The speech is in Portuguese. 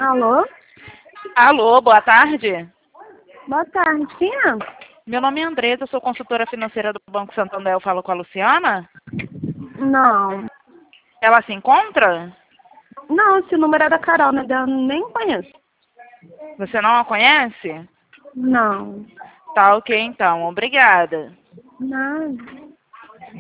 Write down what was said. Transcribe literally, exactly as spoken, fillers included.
Alô? Alô, boa tarde. Boa tarde, quem é? Meu nome é Andresa, sou consultora financeira do Banco Santander. Eu falo com a Luciana? Não. Ela se encontra? Não, esse número é da Carol, né? Eu nem conheço. Você não a conhece? Não. Tá ok, então. Obrigada. Nada.